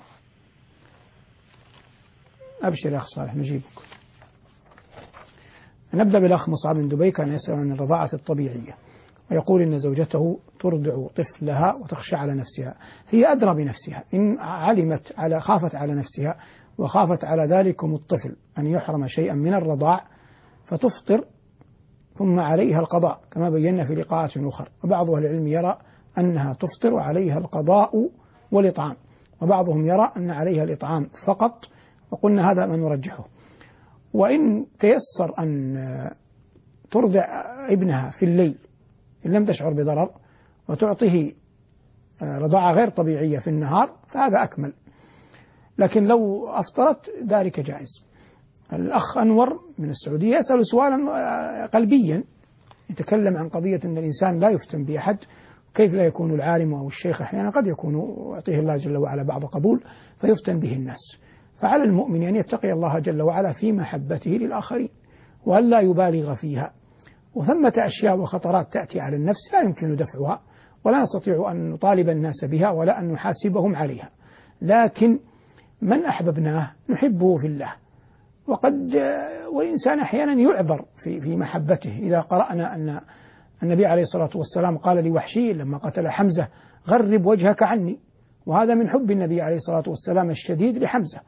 أبشر يا أخ صالح نجيبك. نبدأ بالأخ مصعب من دبي، كان يسأل عن الرضاعة الطبيعية ويقول إن زوجته ترضع طفلها وتخشى على نفسها. هي أدرى بنفسها، إن علمت على خافت على نفسها وخافت على ذلكم الطفل أن يحرم شيئا من الرضاع فتفطر ثم عليها القضاء كما بينا في لقاءات أخرى. وبعض أهل العلم يرى أنها تفطر وعليها القضاء والإطعام، وبعضهم يرى أن عليها الإطعام فقط، وقلنا هذا ما نرجحه. وإن تيسر أن ترضع ابنها في الليل إن لم تشعر بضرر وتعطيه رضاعة غير طبيعية في النهار فهذا أكمل، لكن لو أفطرت ذلك جائز. الأخ أنور من السعودية يسأل سؤالا قلبيا، يتكلم عن قضية أن الإنسان لا يفتن بأحد، كيف لا يكون العالم أو الشيخ أحيانا قد يكون يعطيه الله جل وعلا بعض قبول فيفتن به الناس. فعلى المؤمن أن يتقي الله جل وعلا في محبته للآخرين وأن لا يبالغ فيها، وثمة أشياء وخطرات تأتي على النفس لا يمكن دفعها ولا نستطيع أن نطالب الناس بها ولا أن نحاسبهم عليها، لكن من أحببناه نحبه في الله. وقد والإنسان أحيانا يعذر في في محبته. إذا قرأنا أن النبي عليه الصلاة والسلام قال لوحشي لما قتل حمزة غرب وجهك عني، وهذا من حب النبي عليه الصلاة والسلام الشديد لحمزة،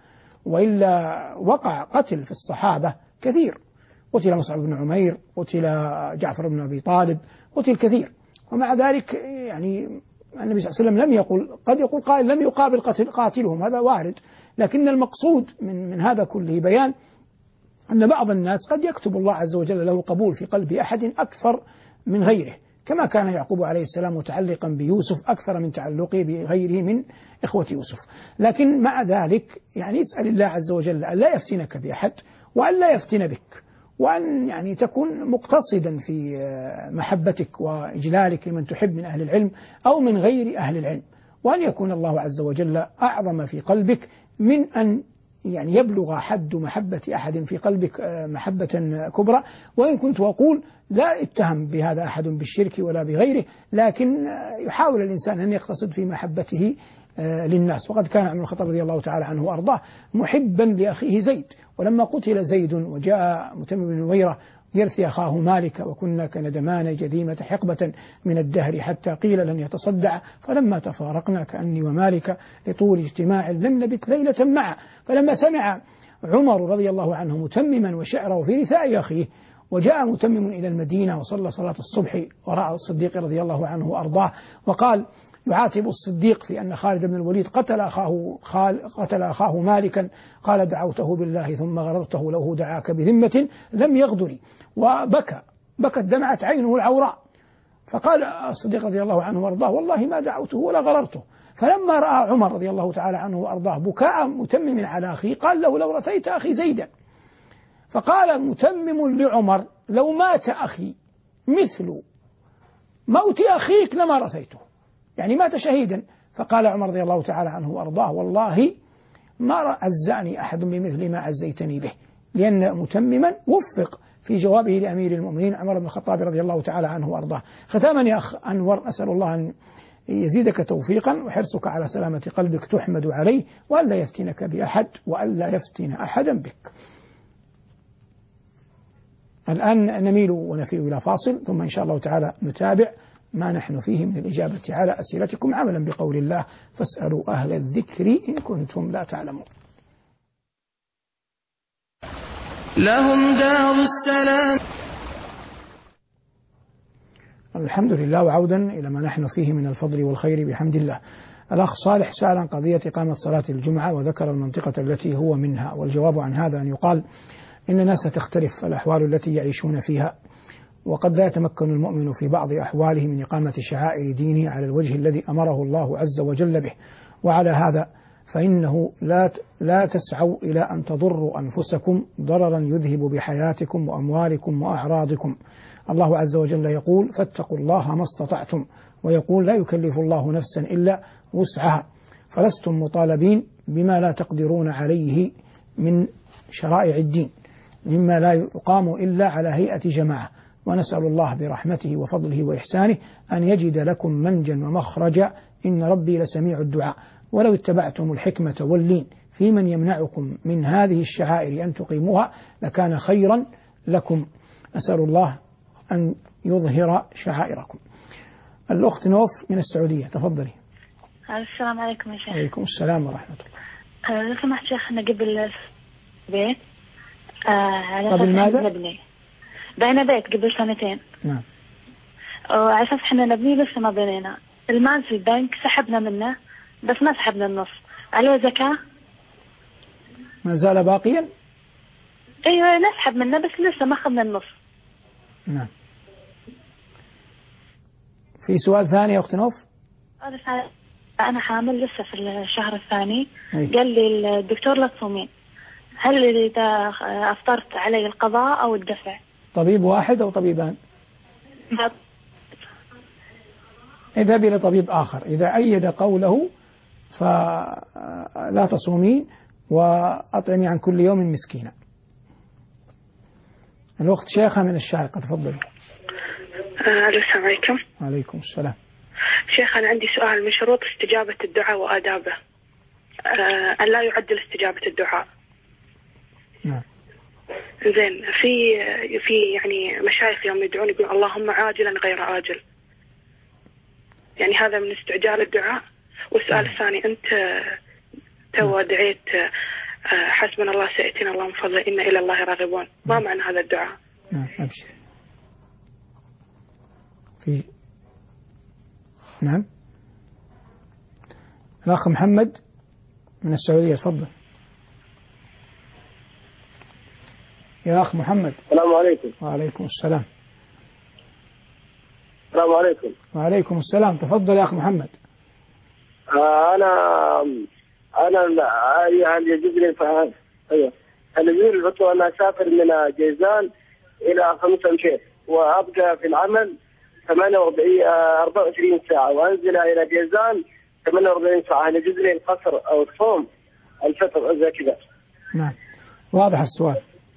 وإلا وقع قتل في الصحابة كثير، قتل مصعب بن عمير، قتل جعفر بن أبي طالب، قتل كثير، ومع ذلك يعني النبي صلى الله عليه وسلم لم يقل، قد يقول قائل لم يقابل قتل قاتلهم، هذا وارد، لكن المقصود من من هذا كله بيان أن بعض الناس قد يكتب الله عز وجل له قبول في قلب أحد أكثر من غيره، كما كان يعقوب عليه السلام متعلقا بيوسف أكثر من تعلقه بغيره من إخوة يوسف. لكن مع ذلك يعني اسأل الله عز وجل أن لا يفتنك بأحد وأن لا يفتن بك، وأن يعني تكون مقتصدا في محبتك وإجلالك لمن تحب من أهل العلم أو من غير أهل العلم، وأن يكون الله عز وجل أعظم في قلبك من أن يعني يبلغ حد محبة أحد في قلبك محبة كبرى. وإن كنت أقول لا اتهم بهذا أحد بالشرك ولا بغيره، لكن يحاول الإنسان أن يقتصد في محبته للناس. وقد كان عمر الخطاب رضي الله تعالى عنه وأرضاه محبا لأخيه زيد، ولما قتل زيد وجاء متمم بن نويرة يرثي أخاه مالك وكنا كندمان جذيمة حقبة من الدهر حتى قيل لن يتصدع، فلما تفارقنا كأني ومالك لطول اجتماع لم نبت ليلة معا. فلما سمع عمر رضي الله عنه متمما وشعره في رثاء أخيه وجاء متمم إلى المدينة وصلى صلاة الصبح وراء الصديق رضي الله عنه وأرضاه، وقال يعاتب الصديق في أن خالد بن الوليد قتل أخاه قتل أخاه مالكا، قال دعوته بالله ثم غررته له دعاك بذمة لم يغدري، وبكى بكت دمعت عينه العوراء. فقال الصديق رضي الله عنه وأرضاه والله ما دعوته ولا غررته. فلما رأى عمر رضي الله تعالى عنه وأرضاه بكاء متمم على أخيه قال له لو رثيت أخي زيدا. فقال متمم لعمر لو مات أخي مثل موت أخيك لما رثيته، يعني مات شهيدا. فقال عمر رضي الله تعالى عنه وأرضاه والله ما عزاني أحد بمثل ما عزيتني به، لأن متمما وفق في جوابه لأمير المؤمنين عمر بن الخطاب رضي الله تعالى عنه وأرضاه. ختاما يا أخ أنور، أسأل الله أن يزيدك توفيقا وحرصك على سلامة قلبك تحمد عليه، وأن لا يفتنك بأحد وأن لا يفتن أحدا بك. الآن نميل ونفيء إلى فاصل، ثم إن شاء الله تعالى نتابع ما نحن فيه من الإجابة على أسئلتكم عملا بقول الله فاسألوا أهل الذكر إن كنتم لا تعلمون. لهم دار السلام. الحمد لله، وعودا إلى ما نحن فيه من الفضل والخير بحمد الله. الأخ صالح سأل عن قضية إقامة صلاة الجمعة وذكر المنطقة التي هو منها، والجواب عن هذا أن يقال إن الناس تختلف الأحوال التي يعيشون فيها، وقد لا يتمكن المؤمن في بعض أحواله من إقامة شعائر دينه على الوجه الذي أمره الله عز وجل به، وعلى هذا فإنه لا لا تسعوا إلى أن تضروا أنفسكم ضررا يذهب بحياتكم وأموالكم وأعراضكم. الله عز وجل يقول فاتقوا الله ما استطعتم، ويقول لا يكلف الله نفسا إلا وسعها، فلستم مطالبين بما لا تقدرون عليه من شرائع الدين مما لا يقام إلا على هيئة جماعة. ونسأل الله برحمته وفضله وإحسانه أن يجد لكم منجا ومخرجا، إن ربي لسميع الدعاء. ولو اتبعتم الحكمة واللين في من يمنعكم من هذه الشعائر أن تقيموها لكان خيرا لكم. نسأل الله أن يظهر شعائركم. الأخت نوف من السعودية، تفضلي. السلام عليكم يا شيخ. عليكم السلام ورحمة الله. لو سمحت شيخ، أنا قبل بيت آه على قبل ماذا؟ نبني بينا بيت قبل سنتين. نعم. وعلى أساس إحنا نبني لسه ما بنينا. المال في البنك سحبنا منه بس ما سحبنا النص، عليه زكاة؟ ما زال باقيا؟ أيوة نسحب منه بس لسه ما أخذنا النص. نعم. في سؤال ثاني يا أخت نوف؟ أنا حامل لسه في الشهر الثاني. أي. قال لي الدكتور لا تصومين، هل إذا أفطرت علي القضاء أو الدفع؟ طبيب واحد أو طبيبان؟ اذهبي إلى طبيب آخر، إذا أيد قوله فلا تصومين وأطعمي عن كل يوم مسكينا. الوقت شيخة من الشارقة، تفضل. السلام عليكم. وعليكم السلام. شيخ أنا عندي سؤال، من شروط استجابة الدعاء وآدابه أن لا يعدل استجابة الدعاء. نعم. زين، في في يعني مشايخ يوم يدعون يقول اللهم عاجلا غير آجل، يعني هذا من استعجال الدعاء. والسؤال نعم. الثاني، أنت تو دعيت حسبنا الله سيأتينا الله من فضله إن إلى الله راغبون، ما نعم. معنى هذا الدعاء؟ نعم أبشر. في نعم. الأخ محمد من السعودية، تفضل يا أخ محمد. السلام عليكم. وعليكم السلام. السلام عليكم. وعليكم السلام، تفضل يا أخ محمد. آه أنا أنا هل يجوز لي فهم أيوه هل يجوز لي أن أسافر من جيزان إلى خمسة مشيط وأبقى في العمل ثمانية وأربعين أربعة وعشرين ساعة وأنزل إلى جيزان ثمانية وأربعين ساعة، هل يجوز لي القصر أو الصوم الفطر زي كذا؟ نعم واضح السؤال.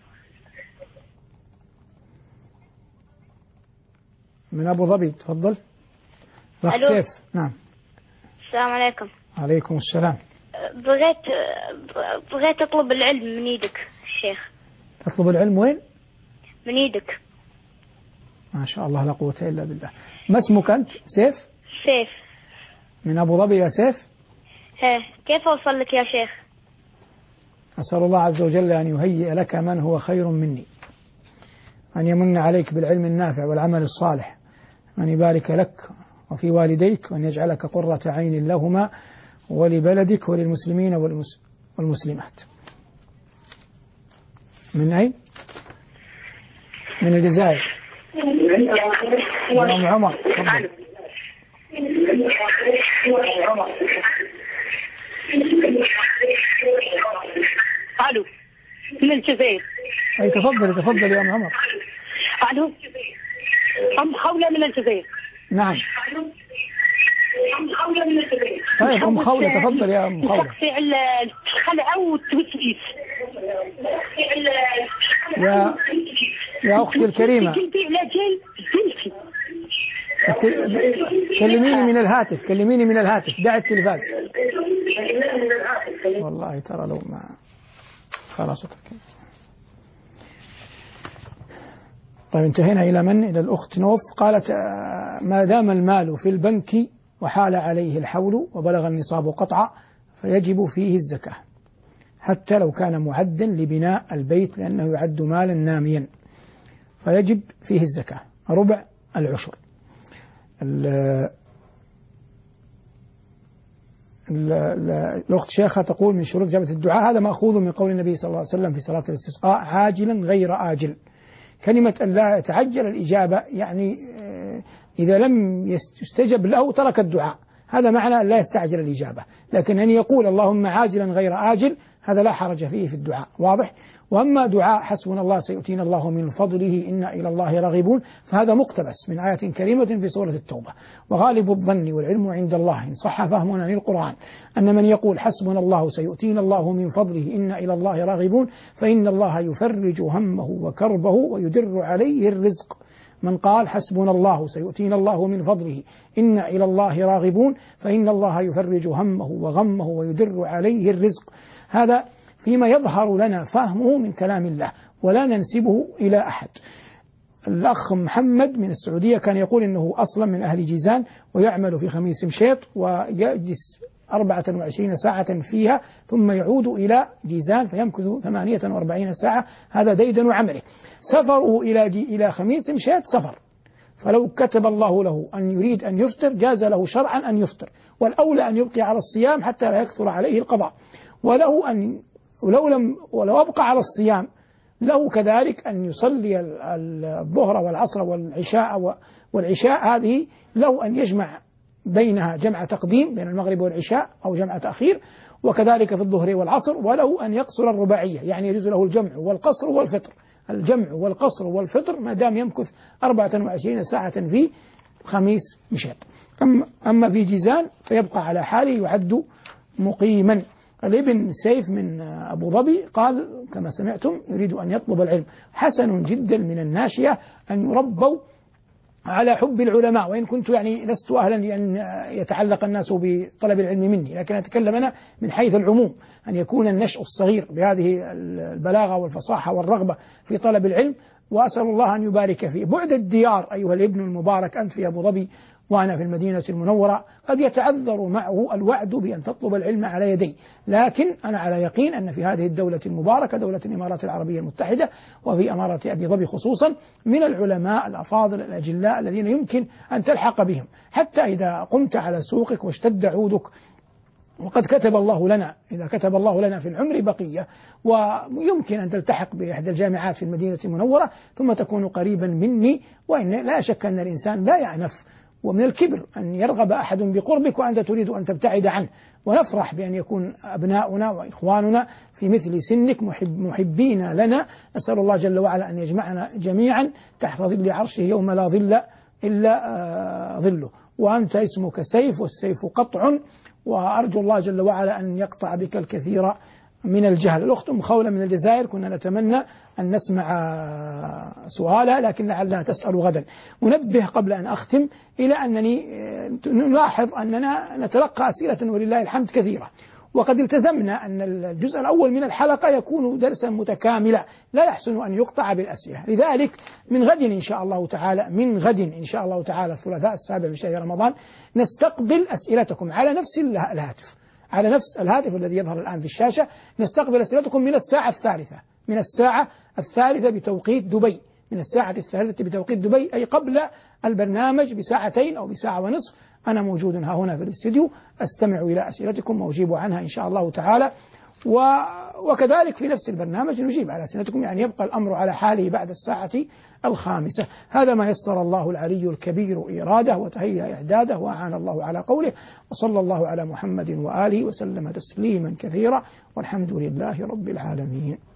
من أبو ظبي، تفضل. أخ سيف. نعم. السلام عليكم. عليكم السلام. بغيت بغيت أطلب العلم من يدك الشيخ. تطلب العلم وين؟ من يدك. ما شاء الله لا قوة إلا بالله. ما اسمك أنت؟ سيف؟ سيف. من أبو ظبي يا سيف؟ ها كيف أوصل لك يا شيخ؟ أسأل الله عز وجل أن يهيئ لك من هو خير مني، أن يمن عليك بالعلم النافع والعمل الصالح، أن يبارك لك وفي والديك، وأن يجعلك قرة عين لهما ولبلدك وللمسلمين والمسلمات. من أين؟ من الجزائر. يا أم عمر تفضل. الو من الجزائر. أي تفضل تفضل يا أم عمر. الو أم خولة من الجزائر. نعم. أم خولة من الجزائر. طيب أم خولة تفضل يا أم خولة. تقطيع الخلع والتوسويس. يا يا أختي الكريمة، كلميني من الهاتف، كلميني من الهاتف، دع التلفاز. والله ترى لو ما خلاص. طيب انتهينا إلى من؟ إلى الأخت نوف. قالت ما دام المال في البنك وحال عليه الحول وبلغ النصاب قطعا فيجب فيه الزكاة، حتى لو كان معدا لبناء البيت، لأنه يعد مالا ناميا، فيجب فيه الزكاة ربع العشر. الأخت شيخة تقول من شروط إجابة الدعاء، هذا مأخوذ من قول النبي صلى الله عليه وسلم في صلاة الاستسقاء عاجلا غير آجل. كلمة أن لا يتعجل الإجابة يعني إذا لم يستجب له ترك الدعاء، هذا معنى أن لا يستعجل الإجابة. لكن أن يقول اللهم عاجلا غير آجل هذا لا حرج فيه في الدعاء، واضح. وأما دعاء حسبنا الله سيؤتينا الله من فضله إنا إلى الله راغبون فهذا مقتبس من آية كريمة في سورة التوبة. وغالب الظن والعلم عند الله إن صح فهمنا للقرآن أن من يقول حسبنا الله سيؤتينا الله من فضله إنا إلى الله راغبون فإن الله يفرج همه وكربه ويدر عليه الرزق. من قال حسبنا الله سيؤتينا الله من فضله إنا إلى الله راغبون فإن الله يفرج همه وغمه ويدر عليه الرزق. هذا فيما يظهر لنا فهمه من كلام الله ولا ننسبه إلى أحد. الأخ محمد من السعودية كان يقول إنه أصلا من أهل جيزان ويعمل في خميس مشيط ويجلس أربعة وعشرين ساعة فيها ثم يعود إلى جيزان فيمكث ثمانية وأربعين ساعة، هذا ديدن عمله. سفره إلى إلى خميس مشيط سفر، فلو كتب الله له أن يريد أن يفطر جاز له شرعا أن يفطر، والأولى أن يبقي على الصيام حتى لا يكثر عليه القضاء. وله أن ولو لم ولو أبقى على الصيام له كذلك أن يصلي الظهر والعصر والعشاء والعشاء هذه له أن يجمع بينها جمع تقديم بين المغرب والعشاء أو جمع تأخير، وكذلك في الظهر والعصر، وله أن يقصر الرباعية، يعني يجوز له الجمع والقصر والفطر، الجمع والقصر والفطر ما دام يمكث أربعة وعشرين ساعة في خميس مشهد. أما في جيزان فيبقى على حاله يعد مقيما. الابن سيف من أبو ظبي قال كما سمعتم يريد أن يطلب العلم. حسن جدا من الناشئة أن يربوا على حب العلماء، وإن كنت يعني لست أهلا لأن يتعلق الناس بطلب العلم مني، لكن أتكلم أنا من حيث العموم، أن يكون النشء الصغير بهذه البلاغة والفصاحة والرغبة في طلب العلم، وأسأل الله أن يبارك فيه. بعد الديار أيها الابن المبارك، أنت في أبو ظبي وأنا في المدينة المنورة، قد يتعذر معه الوعد بأن تطلب العلم على يدي، لكن أنا على يقين أن في هذه الدولة المباركة دولة الإمارات العربية المتحدة، وفي أمارة أبي ظبي خصوصا، من العلماء الأفاضل الأجلاء الذين يمكن أن تلحق بهم، حتى إذا قمت على سوقك واشتد عودك، وقد كتب الله لنا إذا كتب الله لنا في العمر بقية، ويمكن أن تلتحق بإحدى الجامعات في المدينة المنورة ثم تكون قريبا مني، وإن لا شك أن الإنسان لا يعنف ومن الكبر أن يرغب أحد بقربك وأنت تريد أن تبتعد عنه، ونفرح بأن يكون أبناؤنا وإخواننا في مثل سنك محب محبين لنا. نسأل الله جل وعلا أن يجمعنا جميعا تحت ظل عرشه يوم لا ظل إلا ظله. وأنت اسمك سيف، والسيف قطع، وأرجو الله جل وعلا أن يقطع بك الكثير من الجهل. الأخت أم خولة من الجزائر كنا نتمنى أن نسمع سؤالها لكن لعلها تسأل غدا. أنبه قبل أن أختم إلى أنني نلاحظ أننا نتلقى أسئلة ولله الحمد كثيرة، وقد التزمنا أن الجزء الأول من الحلقة يكون درسا متكاملا لا يحسن أن يقطع بالأسئلة. لذلك من غد إن شاء الله تعالى من غد إن شاء الله تعالى الثلاثاء السابع من شهر رمضان نستقبل أسئلتكم على نفس الهاتف على نفس الهاتف الذي يظهر الآن في الشاشة. نستقبل أسئلتكم من الساعة الثالثة من الساعة الثالثة بتوقيت دبي من الساعة الثالثة بتوقيت دبي أي قبل البرنامج بساعتين أو بساعة ونصف. أنا موجود ها هنا في الاستديو أستمع إلى أسئلتكم وأجيب عنها إن شاء الله تعالى، و... وكذلك في نفس البرنامج نجيب على أسئلتكم، يعني يبقى الأمر على حاله بعد الساعة الخامسة. هذا ما يسر الله العلي الكبير إراده وتهيأ إعداده وأعان الله على قوله، وصلى الله على محمد وآله وسلم تسليما كثيرا، والحمد لله رب العالمين.